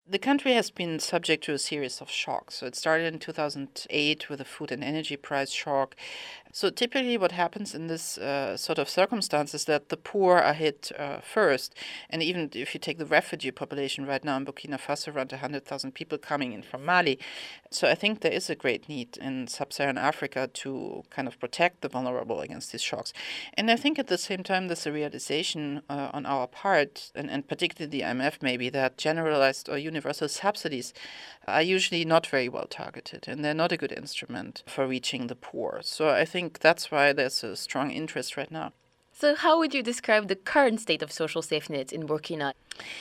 The country has been subject to a series of shocks. So it started in 2008 with a food and energy price shock. So typically what happens in this sort of circumstance is that the poor are hit first. And even if you take the refugee population right now in Burkina Faso, around 100,000 people coming in from Mali. So I think there is a great need in sub-Saharan Africa to kind of protect the vulnerable against these shocks. And I think at the same time there's a realization on our part, and particularly the IMF maybe, that generalized or universal subsidies are usually not very well targeted, and they're not a good instrument for reaching the poor. So I think that's why there's a strong interest right now. So how would you describe the current state of social safety nets in Burkina?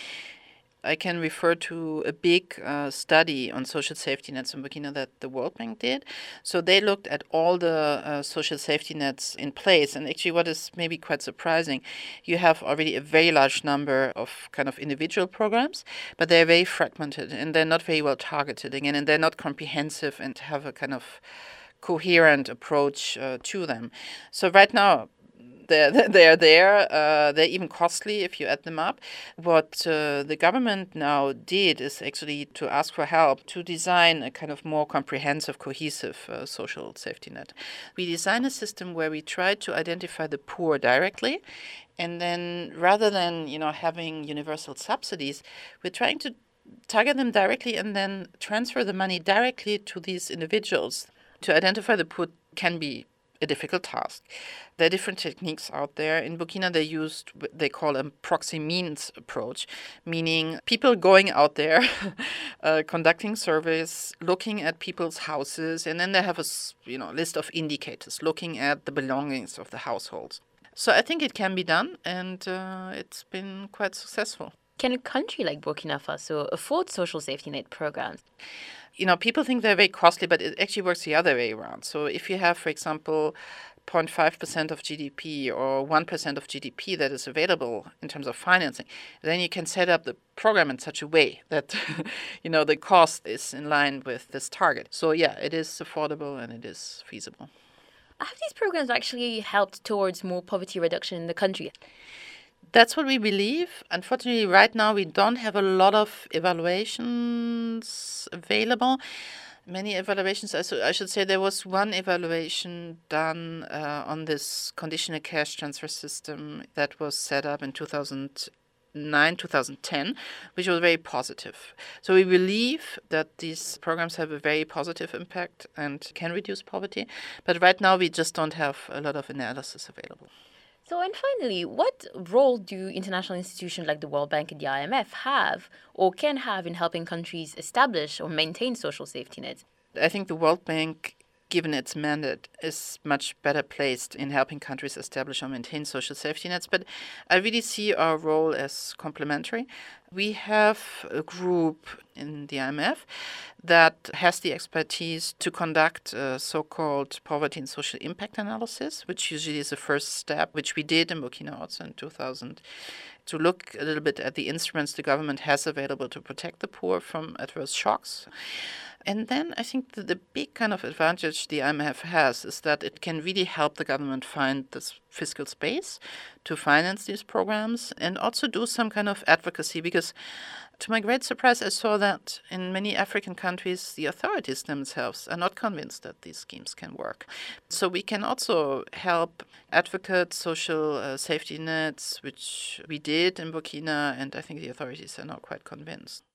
I can refer to a big study on social safety nets in Burkina that the World Bank did. So they looked at all the social safety nets in place. And actually, what is maybe quite surprising, you have already a very large number of kind of individual programs, but they're very fragmented and they're not very well targeted again, and they're not comprehensive and have a kind of coherent approach to them. So right now, they're there. They're even costly if you add them up. What the government now did is actually to ask for help to design a kind of more comprehensive, cohesive social safety net. We design a system where we try to identify the poor directly. And then rather than, having universal subsidies, we're trying to target them directly and then transfer the money directly to these individuals. To identify the poor can be a difficult task. There are different techniques out there. In Burkina, they call a proxy means approach, meaning people going out there, conducting surveys, looking at people's houses, and then they have a list of indicators, looking at the belongings of the households. So I think it can be done, and it's been quite successful. Can a country like Burkina Faso afford social safety net programs? People think they're very costly, but it actually works the other way around. So if you have, for example, 0.5% of GDP or 1% of GDP that is available in terms of financing, then you can set up the program in such a way that, the cost is in line with this target. So yeah, it is affordable and it is feasible. Have these programs actually helped towards more poverty reduction in the country? That's what we believe. Unfortunately, right now, we don't have a lot of evaluations available. Many evaluations, I should say there was one evaluation done on this conditional cash transfer system that was set up in 2009, 2010, which was very positive. So we believe that these programs have a very positive impact and can reduce poverty. But right now, we just don't have a lot of analysis available. So, and finally, what role do international institutions like the World Bank and the IMF have or can have in helping countries establish or maintain social safety nets? I think the World Bank, given its mandate, is much better placed in helping countries establish or maintain social safety nets. But I really see our role as complementary. We have a group in the IMF that has the expertise to conduct a so-called poverty and social impact analysis, which usually is the first step, which we did in Burkina also in 2000, to look a little bit at the instruments the government has available to protect the poor from adverse shocks. And then I think the big kind of advantage the IMF has is that it can really help the government find this fiscal space to finance these programs and also do some kind of advocacy, because to my great surprise, I saw that in many African countries, the authorities themselves are not convinced that these schemes can work. So we can also help advocate social safety nets, which we did in Burkina, and I think the authorities are now quite convinced.